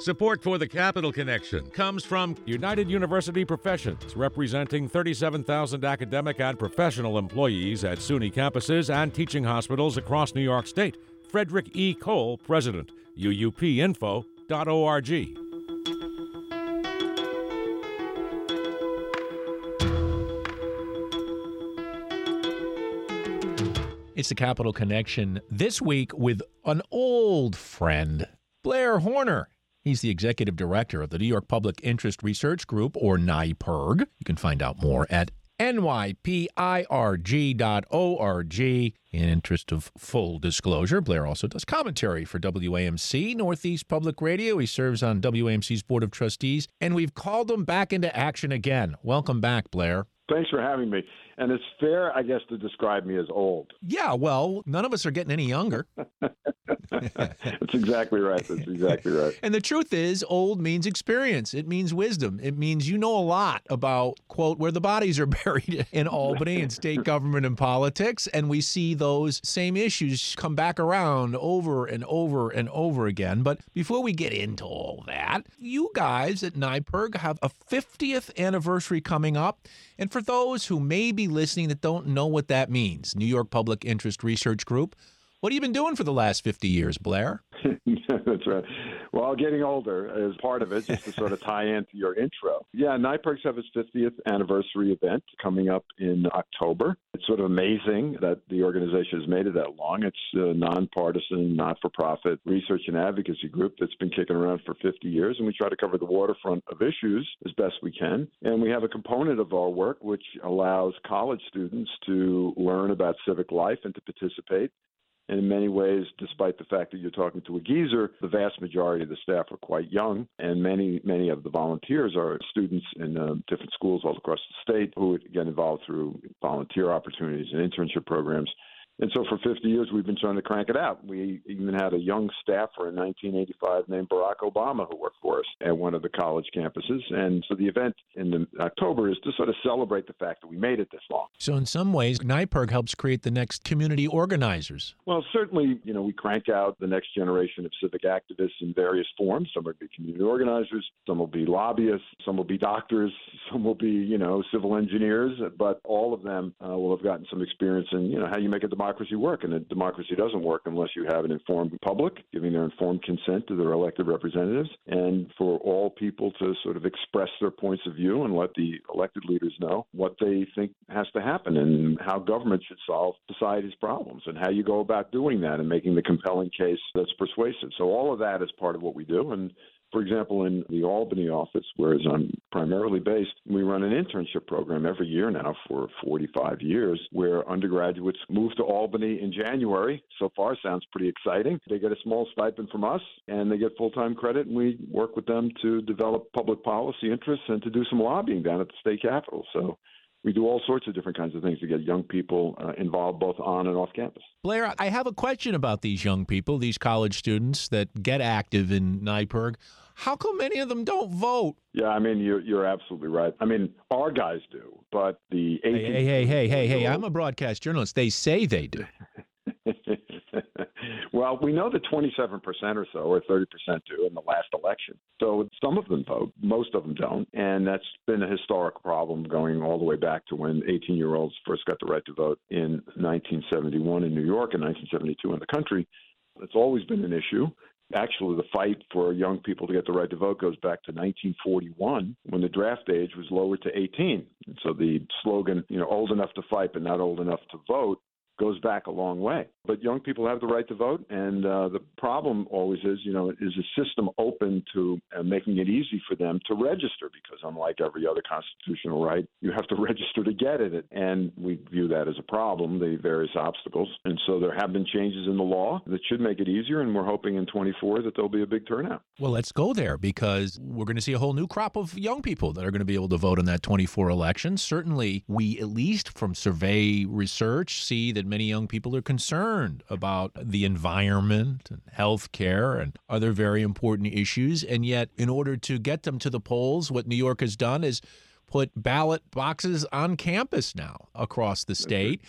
Support for the Capital Connection comes from United University Professions, representing 37,000 academic and professional employees at SUNY campuses and teaching hospitals across New York State. Frederick E. Cole, President, uupinfo.org. It's the Capital Connection this week with an old friend, Blair Horner. He's the executive director of the New York Public Interest Research Group, or NYPIRG. You can find out more at nypirg.org. In interest of full disclosure, Blair also does commentary for WAMC, Northeast Public Radio. He serves on WAMC's Board of Trustees, and we've called him back into action again. Welcome back, Blair. Thanks for having me. And it's fair, I guess, to describe me as old. Yeah, well, none of us are getting any younger. That's exactly right. That's exactly right. And the truth is, old means experience. It means wisdom. It means you know a lot about, quote, where the bodies are buried in Albany and state government and politics. And we see those same issues come back around over and over and over again. But before we get into all that, you guys at NYPIRG have a 50th anniversary coming up. And for those who may be listening that don't know what that means, New York Public Interest Research Group, what have you been doing for the last 50 years, Blair? That's right. Well, getting older is part of it, just to sort of tie into your intro. Yeah, NYPIRGs have its 50th anniversary event coming up in October. It's sort of amazing that the organization has made it that long. It's a nonpartisan, not-for-profit research and advocacy group that's been kicking around for 50 years, and we try to cover the waterfront of issues as best we can. And we have a component of our work which allows college students to learn about civic life and to participate. And in many ways, despite the fact that you're talking to a geezer, the vast majority of the staff are quite young, and many of the volunteers are students in different schools all across the state who get involved through volunteer opportunities and internship programs. And so for 50 years, we've been trying to crank it out. We even had a young staffer in 1985 named Barack Obama who worked for us at one of the college campuses. And so the event in October is to sort of celebrate the fact that we made it this long. So in some ways, NYPIRG helps create the next community organizers. Well, certainly, we crank out the next generation of civic activists in various forms. Some will be community organizers, some will be lobbyists, some will be doctors, some will be, civil engineers, but all of them will have gotten some experience in, how you make a democracy work. And a democracy doesn't work unless you have an informed public, giving their informed consent to their elected representatives, and for all people to sort of express their points of view and let the elected leaders know what they think has to happen and how government should solve society's problems and how you go about doing that and making the compelling case that's persuasive. So all of that is part of what we do. And for example, in the Albany office, where I'm primarily based, we run an internship program every year now for 45 years where undergraduates move to Albany in January. So far, sounds pretty exciting. They get a small stipend from us, and they get full-time credit, and we work with them to develop public policy interests and to do some lobbying down at the state capitol. So we do all sorts of different kinds of things to get young people involved both on and off campus. Blair, I have a question about these young people, these college students that get active in NYPIRG. How come many of them don't vote? Yeah, you're absolutely right. Our guys do, but the 18- Hey, I'm a broadcast journalist. They say they do. Well, we know that 27% or so, or 30% do in the last election. So some of them vote, most of them don't. And that's been a historic problem going all the way back to when 18-year-olds first got the right to vote in 1971 in New York and 1972 in the country. It's always been an issue. Actually, the fight for young people to get the right to vote goes back to 1941 when the draft age was lowered to 18. And so the slogan, old enough to fight but not old enough to vote, goes back a long way. But young people have the right to vote, and the problem always is, is a system open to making it easy for them to register? Because unlike every other constitutional right, you have to register to get it, and we view that as a problem, the various obstacles. And so there have been changes in the law that should make it easier, and we're hoping in 24 that there'll be a big turnout. Well, let's go there, because we're going to see a whole new crop of young people that are going to be able to vote in that 24 election. Certainly, we, at least from survey research, see that many young people are concerned about the environment and health care and other very important issues. And yet, in order to get them to the polls, what New York has done is put ballot boxes on campus now across the state.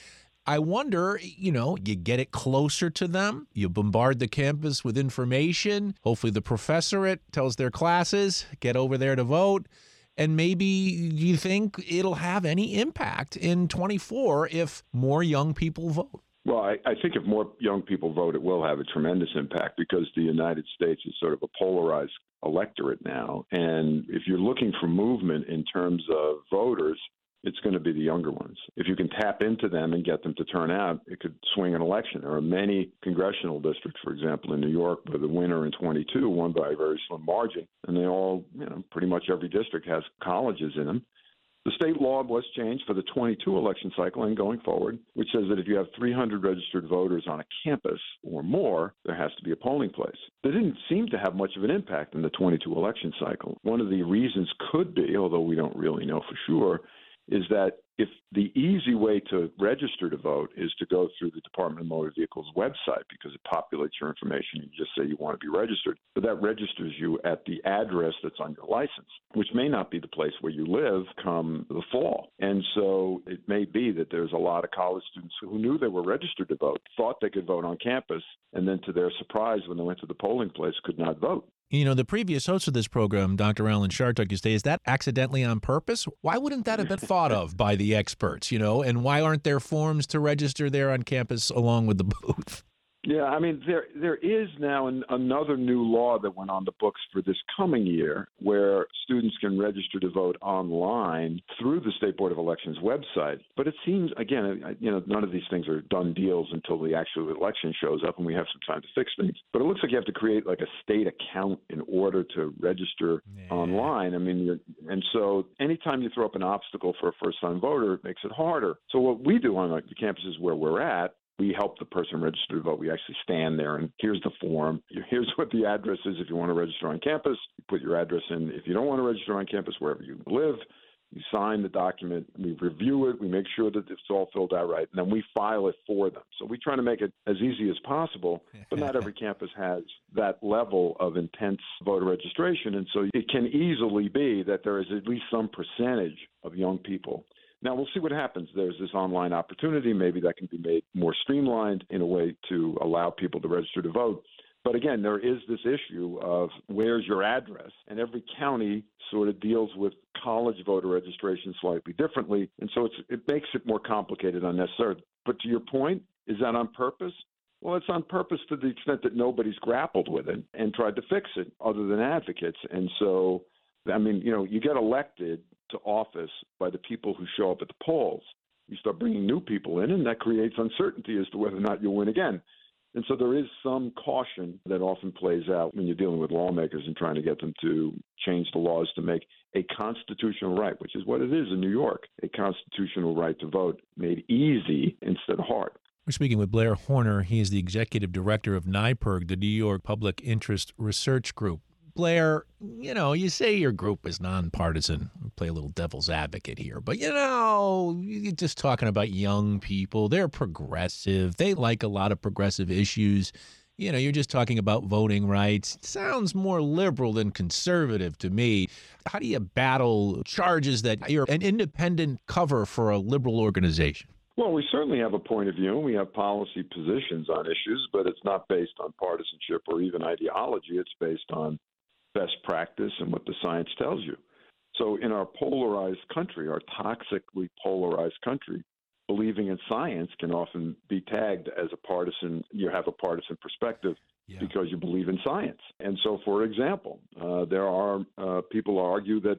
I wonder, you get it closer to them. You bombard the campus with information. Hopefully the professorate tells their classes, get over there to vote. And maybe you think it'll have any impact in 24 if more young people vote? Well, I think if more young people vote, it will have a tremendous impact because the United States is sort of a polarized electorate now. And if you're looking for movement in terms of voters, it's going to be the younger ones. If you can tap into them and get them to turn out, it could swing an election. There are many congressional districts, for example, in New York, where the winner in 22 won by a very slim margin. And they all, pretty much every district has colleges in them. The state law was changed for the 22 election cycle and going forward, which says that if you have 300 registered voters on a campus or more, there has to be a polling place. That didn't seem to have much of an impact in the 22 election cycle. One of the reasons could be, although we don't really know for sure, is that if the easy way to register to vote is to go through the Department of Motor Vehicles website because it populates your information, you just say you want to be registered, but that registers you at the address that's on your license, which may not be the place where you live come the fall. And so it may be that there's a lot of college students who knew they were registered to vote, thought they could vote on campus, and then to their surprise, when they went to the polling place, could not vote. The previous host of this program, Dr. Alan Chartock, used to say, is that accidentally on purpose? Why wouldn't that have been thought of by the experts, and why aren't there forms to register there on campus along with the booth? Yeah, I mean, there is now another new law that went on the books for this coming year where students can register to vote online through the State Board of Elections website. But it seems, again, none of these things are done deals until the actual election shows up and we have some time to fix things. But it looks like you have to create like a state account in order to register online. I mean, and so anytime you throw up an obstacle for a first-time voter, it makes it harder. So what we do on the campuses where we're at, we help the person register to vote. We actually stand there and here's the form. Here's what the address is if you want to register on campus. You put your address in. If you don't want to register on campus, wherever you live, you sign the document. We review it. We make sure that it's all filled out right, and then we file it for them. So we try to make it as easy as possible, but not every campus has that level of intense voter registration. And so it can easily be that there is at least some percentage of young people. Now, we'll see what happens. There's this online opportunity. Maybe that can be made more streamlined in a way to allow people to register to vote. But again, there is this issue of where's your address? And every county sort of deals with college voter registration slightly differently. And so it makes it more complicated unnecessarily. But to your point, is that on purpose? Well, it's on purpose to the extent that nobody's grappled with it and tried to fix it other than advocates. And so, I mean, you get elected to office by the people who show up at the polls. You start bringing new people in, and that creates uncertainty as to whether or not you'll win again. And so there is some caution that often plays out when you're dealing with lawmakers and trying to get them to change the laws to make a constitutional right, which is what it is in New York, a constitutional right to vote made easy instead of hard. We're speaking with Blair Horner. He is the executive director of NYPIRG, the New York Public Interest Research Group. Blair, you say your group is nonpartisan. Play a little devil's advocate here. But, you're just talking about young people. They're progressive. They like a lot of progressive issues. You're just talking about voting rights. It sounds more liberal than conservative to me. How do you battle charges that you're an independent cover for a liberal organization? Well, we certainly have a point of view. We have policy positions on issues, but it's not based on partisanship or even ideology. It's based on best practice and what the science tells you. So in our polarized country, our toxically polarized country, believing in science can often be tagged as a partisan. You have a partisan perspective because you believe in science. And so, for example, there are people argue that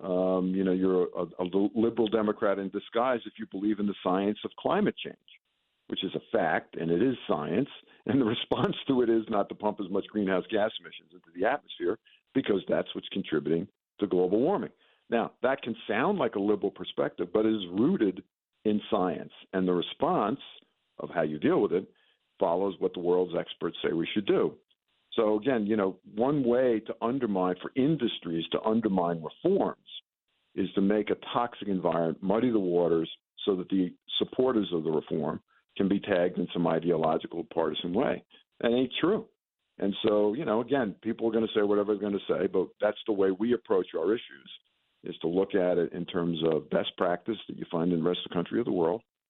you're a liberal Democrat in disguise if you believe in the science of climate change, which is a fact, and it is science. And the response to it is not to pump as much greenhouse gas emissions into the atmosphere, because that's what's contributing to global warming. Now, that can sound like a liberal perspective, but it is rooted in science. And the response of how you deal with it follows what the world's experts say we should do. So again, one way to undermine, for industries to undermine reforms, is to make a toxic environment, muddy the waters, so that the supporters of the reform can be tagged in some ideological partisan way. That ain't true. And so, again, people are going to say whatever they're going to say, but that's the way we approach our issues, is to look at it in terms of best practice that you find in the rest of the country or the world,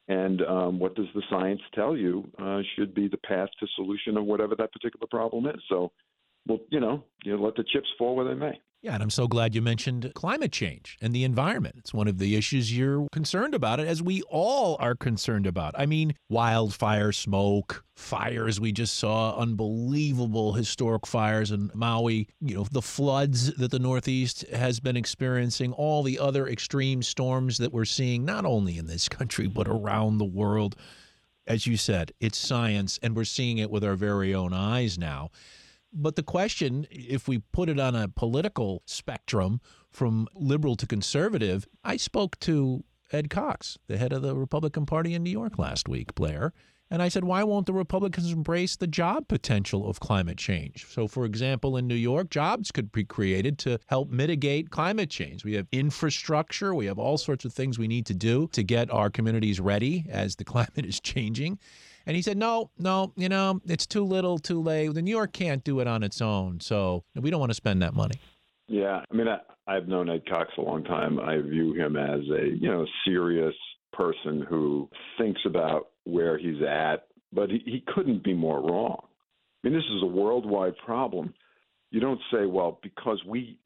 And what does the science tell you should be the path to solution of whatever that particular problem is? So, well, you let the chips fall where they may. Yeah, and I'm so glad you mentioned climate change and the environment. It's one of the issues you're concerned about, as we all are concerned about. I mean, wildfire smoke, fires we just saw, unbelievable historic fires in Maui, the floods that the Northeast has been experiencing, all the other extreme storms that we're seeing, not only in this country, but around the world. As you said, it's science, and we're seeing it with our very own eyes now. But the question, if we put it on a political spectrum from liberal to conservative, I spoke to Ed Cox, the head of the Republican Party in New York last week, Blair, and I said, why won't the Republicans embrace the job potential of climate change? So, for example, in New York, jobs could be created to help mitigate climate change. We have infrastructure. We have all sorts of things we need to do to get our communities ready as the climate is changing. And he said, no, it's too little, too late. The New York can't do it on its own, so we don't want to spend that money. Yeah, I mean, I've known Ed Cox a long time. I view him as a, serious person who thinks about where he's at, but he couldn't be more wrong. I mean, this is a worldwide problem. You don't say, well, because we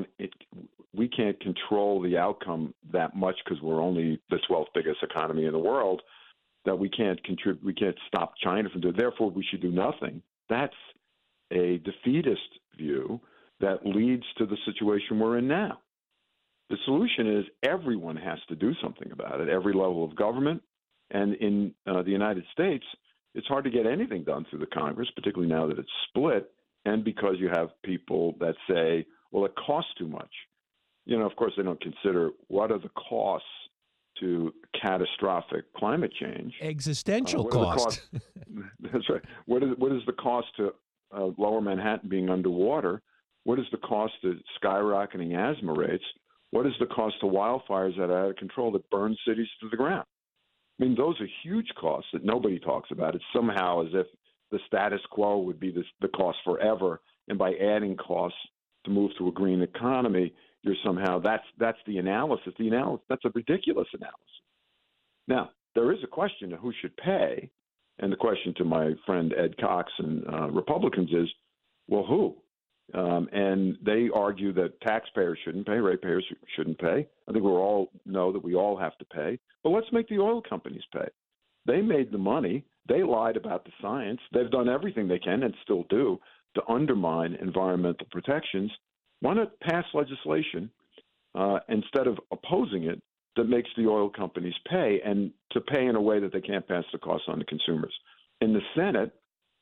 can't control the outcome that much because we're only the 12th biggest economy in the world, that we can't stop China from doing it. Therefore, we should do nothing. That's a defeatist view that leads to the situation we're in now. The solution is everyone has to do something about it, every level of government. And in the United States, it's hard to get anything done through the Congress, particularly now that it's split, and because you have people that say, well, it costs too much. Of course, they don't consider what are the costs to catastrophic climate change. Existential cost. That's right. What is the cost to lower Manhattan being underwater? What is the cost to skyrocketing asthma rates? What is the cost to wildfires that are out of control that burn cities to the ground? I mean, those are huge costs that nobody talks about. It's somehow as if the status quo would be the cost forever, and by adding costs to move to a green economy, you're somehow that's the analysis. That's a ridiculous analysis. Now, there is a question of who should pay, and the question to my friend Ed Cox and Republicans is, well, who? And they argue that taxpayers shouldn't pay, ratepayers shouldn't pay. I think we all know that we all have to pay. But let's make the oil companies pay. They made the money. They lied about the science. They've done everything they can and still do to undermine environmental protections. Why not pass legislation instead of opposing it that makes the oil companies pay, and to pay in a way that they can't pass the cost on to consumers? In the Senate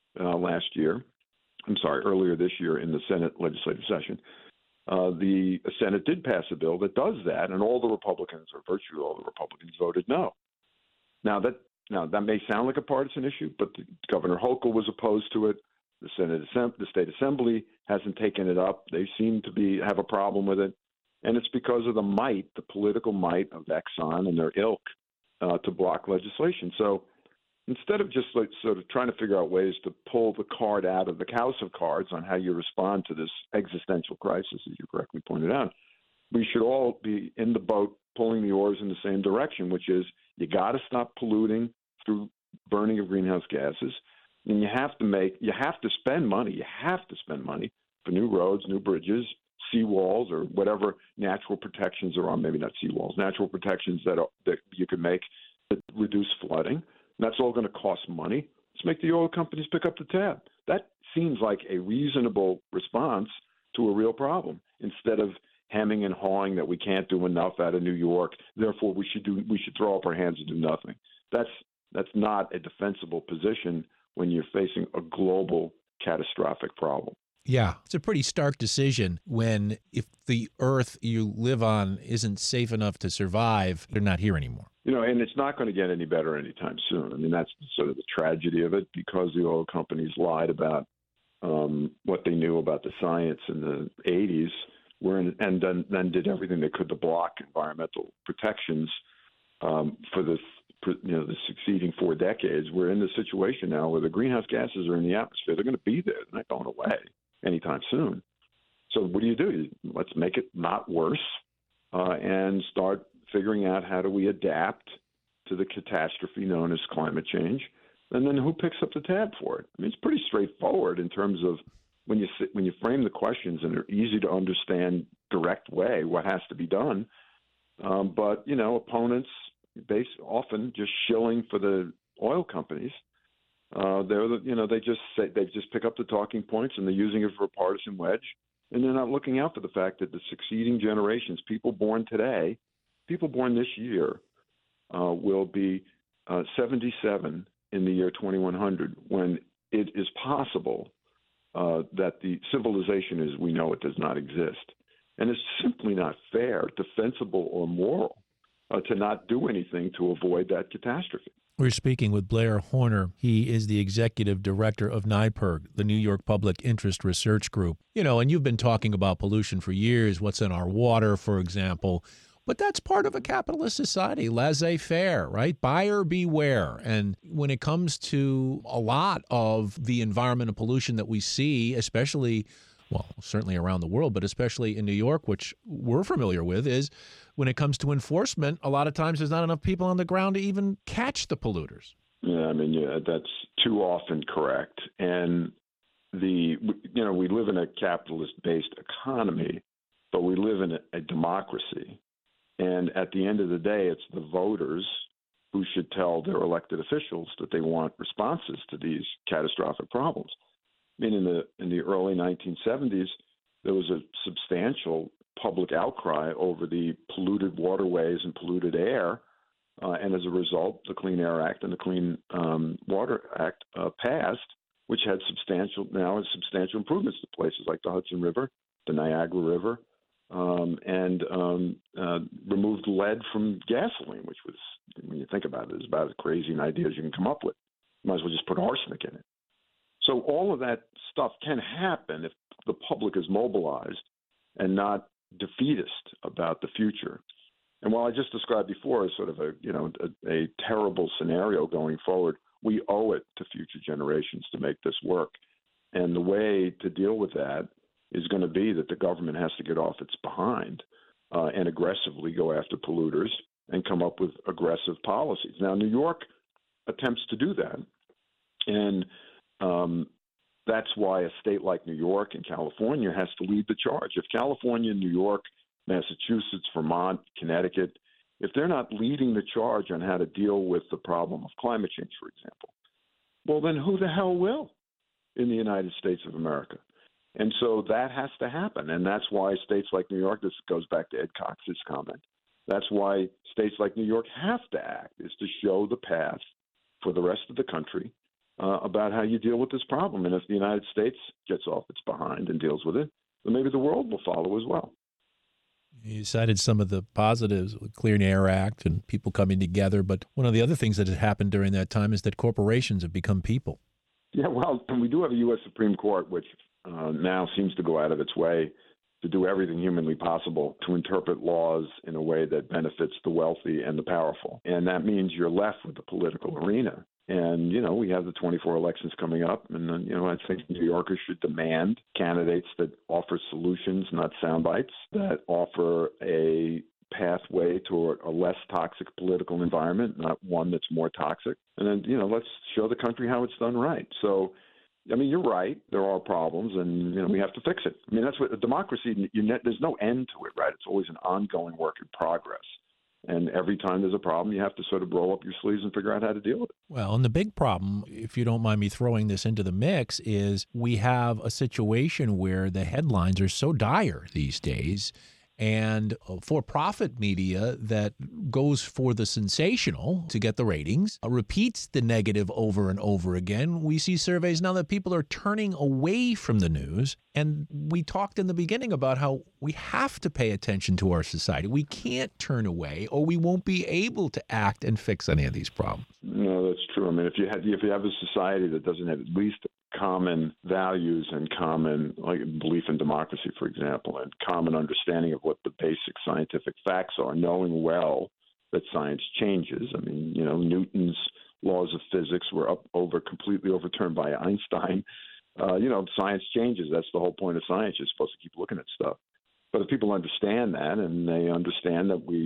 earlier this year in the Senate legislative session, the Senate did pass a bill that does that, and all the Republicans, or virtually all the Republicans, voted no. Now that may sound like a partisan issue, but Governor Hochul was opposed to it. The state assembly hasn't taken it up. They seem to have a problem with it, and it's because of the political might of Exxon and their ilk to block legislation. So instead of just sort of trying to figure out ways to pull the card out of the house of cards on how you respond to this existential crisis, as you correctly pointed out, we should all be in the boat pulling the oars in the same direction, which is you got to stop polluting through burning of greenhouse gases. And you have to spend money for new roads, new bridges, seawalls, or whatever natural protections there are. Maybe not seawalls, natural protections that you can make that reduce flooding. And that's all going to cost money. Let's make the oil companies pick up the tab. That seems like a reasonable response to a real problem, instead of hemming and hawing that we can't do enough out of New York, therefore we should throw up our hands and do nothing. That's not a defensible position when you're facing a global catastrophic problem. Yeah, it's a pretty stark decision when if the earth you live on isn't safe enough to survive, they're not here anymore. And it's not going to get any better anytime soon. I mean, that's sort of the tragedy of it, because the oil companies lied about what they knew about the science in the 80s, and then did everything they could to block environmental protections for the succeeding 4 decades. We're in the situation now where the greenhouse gases are in the atmosphere. They're going to be there. They're not going away anytime soon. So what do? Let's make it not worse and start figuring out how do we adapt to the catastrophe known as climate change, and then who picks up the tab for it? I mean, it's pretty straightforward in terms of when you frame the questions in an easy to understand, direct way, what has to be done. But opponents often just shilling for the oil companies. They just pick up the talking points and they're using it for a partisan wedge, and they're not looking out for the fact that the succeeding generations, people born this year, will be 77 in the year 2100, when it is possible that the civilization as we know it does not exist. And it's simply not fair, defensible, or moral to not do anything to avoid that catastrophe. We're speaking with Blair Horner. He is the executive director of NYPIRG, the New York Public Interest Research Group. And you've been talking about pollution for years, what's in our water, for example. But that's part of a capitalist society, laissez-faire, right? Buyer beware. And when it comes to a lot of the environmental pollution that we see, especially, well, certainly around the world, but especially in New York, which we're familiar with, is when it comes to enforcement, a lot of times there's not enough people on the ground to even catch the polluters. Yeah, that's too often correct. And we live in a capitalist-based economy, but we live in a democracy. And at the end of the day, it's the voters who should tell their elected officials that they want responses to these catastrophic problems. In the early 1970s, there was a substantial public outcry over the polluted waterways and polluted air, and as a result, the Clean Air Act and the Clean Water Act passed, which had substantial improvements to places like the Hudson River, the Niagara River, and removed lead from gasoline, which was, when you think about it, is about as crazy an idea as you can come up with. You might as well just put arsenic in it. So all of that stuff can happen if the public is mobilized and not defeatist about the future. And while I just described before as sort of a terrible scenario going forward, we owe it to future generations to make this work. And the way to deal with that is going to be that the government has to get off its behind and aggressively go after polluters and come up with aggressive policies. Now, New York attempts to do that, and that's why a state like New York and California has to lead the charge. If California, New York, Massachusetts, Vermont, Connecticut, if they're not leading the charge on how to deal with the problem of climate change, for example, well, then who the hell will in the United States of America? And so that has to happen. And that's why states like New York, this goes back to Ed Cox's comment, that's why states like New York have to act, is to show the path for the rest of the country about how you deal with this problem. And if the United States gets off its behind and deals with it, then maybe the world will follow as well. You cited some of the positives with Clean Air Act and people coming together, but one of the other things that has happened during that time is that corporations have become people. Yeah, well, we do have a U.S. Supreme Court, which now seems to go out of its way to do everything humanly possible to interpret laws in a way that benefits the wealthy and the powerful. And that means you're left with the political arena. And, we have the 24 elections coming up. And, I think New Yorkers should demand candidates that offer solutions, not sound bites, that offer a pathway toward a less toxic political environment, not one that's more toxic. And then, let's show the country how it's done right. So, you're right. There are problems, and, we have to fix it. That's what a democracy, there's no end to it, right? It's always an ongoing work in progress. And every time there's a problem, you have to sort of roll up your sleeves and figure out how to deal with it. Well, and the big problem, if you don't mind me throwing this into the mix, is we have a situation where the headlines are so dire these days, and for-profit media that goes for the sensational to get the ratings, repeats the negative over and over again. We see surveys now that people are turning away from the news. And we talked in the beginning about how we have to pay attention to our society. We can't turn away, or we won't be able to act and fix any of these problems. No, that's true. If you have a society that doesn't have at least common values and common belief in democracy, for example, and common understanding of what the basic scientific facts are, knowing well that science changes. Newton's laws of physics were completely overturned by Einstein. Science changes. That's the whole point of science. You're supposed to keep looking at stuff. But if people understand that, and they understand that we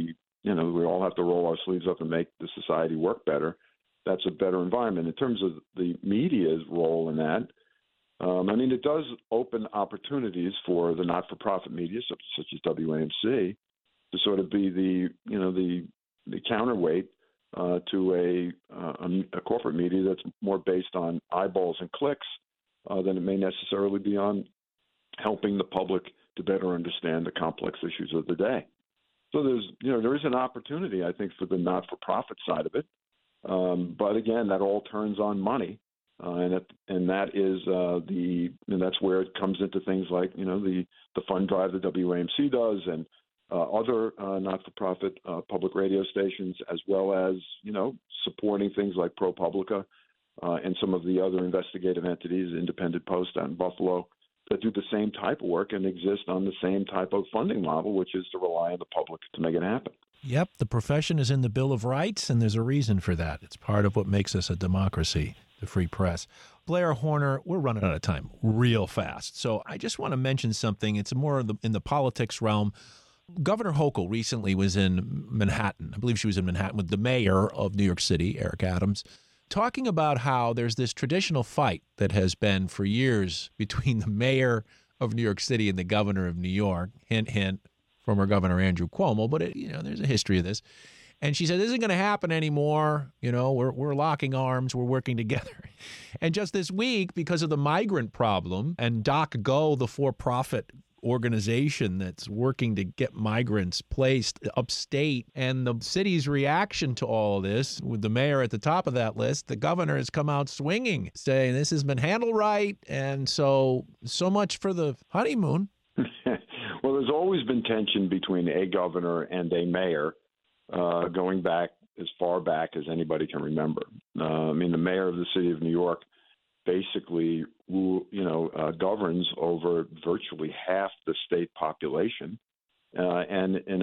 we all have to roll our sleeves up and make the society work better. That's a better environment. In terms of the media's role in that, it does open opportunities for the not-for-profit media, such as WAMC, to sort of be the counterweight to a corporate media that's more based on eyeballs and clicks than it may necessarily be on helping the public to better understand the complex issues of the day. So there is an opportunity, I think, for the not-for-profit side of it. But again, that all turns on money, and that is that's where it comes into things like the fund drive that WAMC does and other not-for-profit public radio stations, as well as supporting things like ProPublica and some of the other investigative entities, Independent Post out in Buffalo, that do the same type of work and exist on the same type of funding model, which is to rely on the public to make it happen. Yep, the profession is in the Bill of Rights, and there's a reason for that. It's part of what makes us a democracy, the free press. Blair Horner, we're running out of time real fast, so I just want to mention something. It's more in the politics realm. Governor Hochul recently was in Manhattan. I believe she was in Manhattan with the mayor of New York City, Eric Adams, talking about how there's this traditional fight that has been for years between the mayor of New York City and the governor of New York. Hint, hint, former Governor Andrew Cuomo. But there's a history of this. And she said, this isn't going to happen anymore. We're locking arms. We're working together. And just this week, because of the migrant problem and DocGo, the for-profit organization that's working to get migrants placed upstate, and the city's reaction to all of this, with the mayor at the top of that list, the governor has come out swinging, saying this has been handled right, and so much for the honeymoon. Well, there's always been tension between a governor and a mayor, going back as far back as anybody can remember. The mayor of the city of New York basically governs over virtually half the state population, and in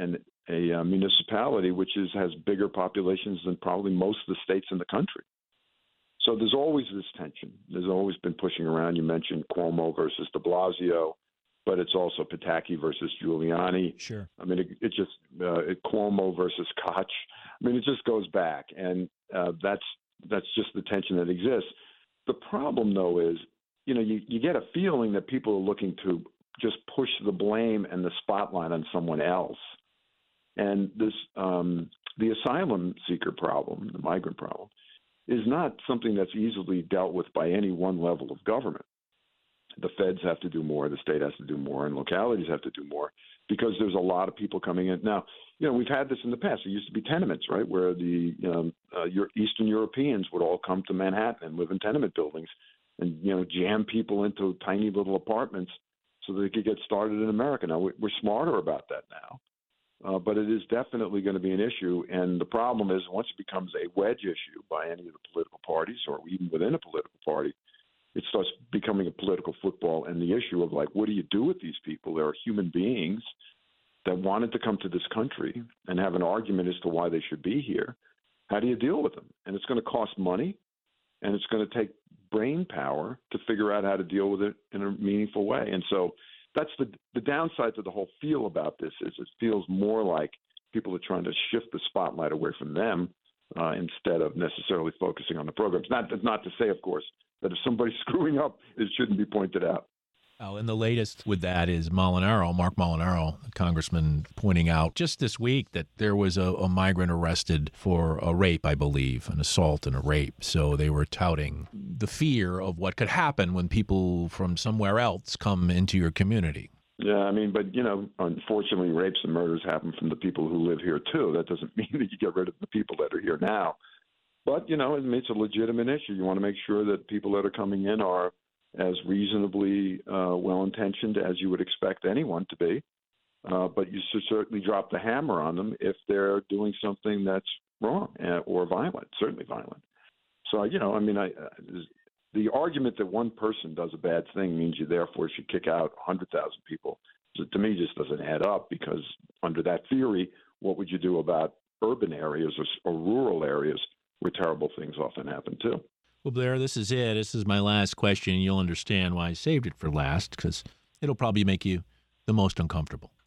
a municipality which has bigger populations than probably most of the states in the country. So there's always this tension. There's always been pushing around. You mentioned Cuomo versus de Blasio, but it's also Pataki versus Giuliani. Sure. It just Cuomo versus Koch. It just goes back, and that's just the tension that exists. The problem, though, is, you get a feeling that people are looking to just push the blame and the spotlight on someone else. And this, the asylum seeker problem, the migrant problem, is not something that's easily dealt with by any one level of government. The feds have to do more, the state has to do more, and localities have to do more because there's a lot of people coming in. Now, we've had this in the past. There used to be tenements, right, where the Eastern Europeans would all come to Manhattan and live in tenement buildings and, jam people into tiny little apartments so they could get started in America. Now, we're smarter about that now, but it is definitely going to be an issue. And the problem is once it becomes a wedge issue by any of the political parties or even within a political party, it starts becoming a political football, and the issue of, what do you do with these people? There are human beings that wanted to come to this country and have an argument as to why they should be here. How do you deal with them? And it's going to cost money, and it's going to take brain power to figure out how to deal with it in a meaningful way. And so that's the downside to the whole feel about this is it feels more like people are trying to shift the spotlight away from them instead of necessarily focusing on the programs. Not to say, of course, that if somebody's screwing up, it shouldn't be pointed out. Oh, and the latest with that is Mark Molinaro, the congressman, pointing out just this week that there was a migrant arrested for a rape, I believe, an assault and a rape. So they were touting the fear of what could happen when people from somewhere else come into your community. Yeah, but, unfortunately, rapes and murders happen from the people who live here, too. That doesn't mean that you get rid of the people that are here now. But, it's a legitimate issue. You want to make sure that people that are coming in are as reasonably well-intentioned as you would expect anyone to be. But you should certainly drop the hammer on them if they're doing something that's wrong or violent, certainly violent. So, the argument that one person does a bad thing means you therefore should kick out 100,000 people, to me, just doesn't add up because under that theory, what would you do about urban areas or rural areas where terrible things often happen too? Well, Blair, this is it. This is my last question. You'll understand why I saved it for last because it'll probably make you the most uncomfortable.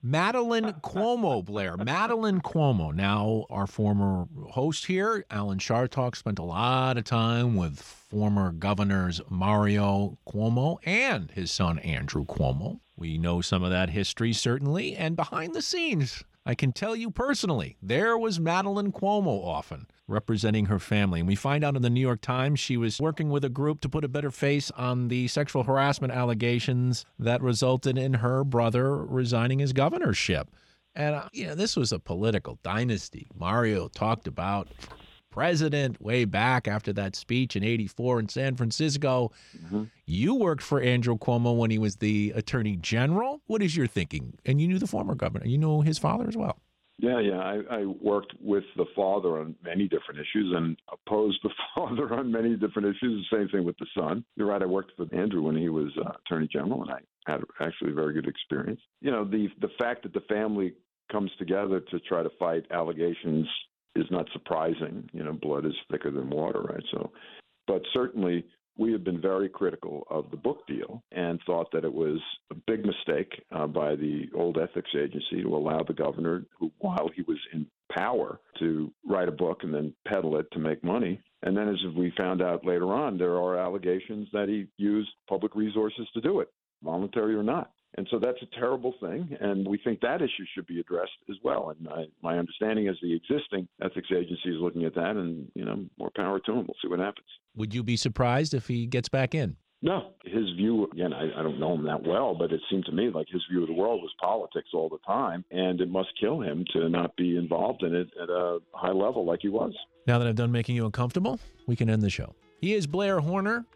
Madeline Cuomo, Blair. Madeline Cuomo. Now, our former host here, Alan Chartock, spent a lot of time with former governors Mario Cuomo and his son Andrew Cuomo. We know some of that history, certainly. And behind the scenes, I can tell you personally, there was Madeline Cuomo often representing her family. And we find out in the New York Times she was working with a group to put a better face on the sexual harassment allegations that resulted in her brother resigning his governorship. And, this was a political dynasty. Mario talked about president way back after that speech in '84 in San Francisco. Mm-hmm. You worked for Andrew Cuomo when he was the attorney general. What is your thinking? And you knew the former governor. You know his father as well. Yeah. I worked with the father on many different issues and opposed the father on many different issues. The same thing with the son. You're right. I worked with Andrew when he was attorney general, and I had actually a very good experience. The fact that the family comes together to try to fight allegations is not surprising. Blood is thicker than water, right? So, but certainly we have been very critical of the book deal and thought that it was a big mistake by the old ethics agency to allow the governor, who, while he was in power, to write a book and then peddle it to make money. And then, as we found out later on, there are allegations that he used public resources to do it, voluntary or not. And so that's a terrible thing, and we think that issue should be addressed as well. And my understanding is the existing ethics agency is looking at that, and, more power to him. We'll see what happens. Would you be surprised if he gets back in? No. His view, again, I don't know him that well, but it seemed to me like his view of the world was politics all the time, and it must kill him to not be involved in it at a high level like he was. Now that I've done making you uncomfortable, we can end the show. He is Blair Horner.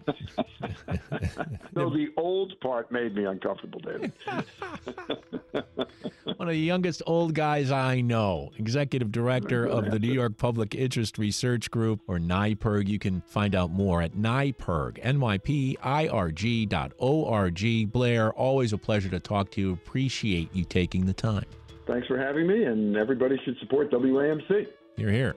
No, the old part made me uncomfortable, David. One of the youngest old guys I know. Executive Director of the New York Public Interest Research Group, or NYPIRG. You can find out more at NYPIRG, NYPIRG.org. Blair, always a pleasure to talk to you. Appreciate you taking the time. Thanks for having me, and everybody should support WAMC. You're here.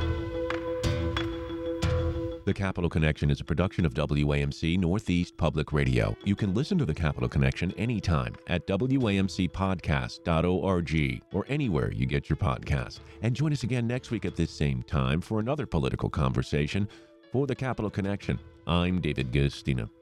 The Capital Connection is a production of WAMC Northeast Public Radio. You can listen to The Capital Connection anytime at WAMCpodcast.org or anywhere you get your podcasts. And join us again next week at this same time for another political conversation. For The Capital Connection, I'm David Guistina.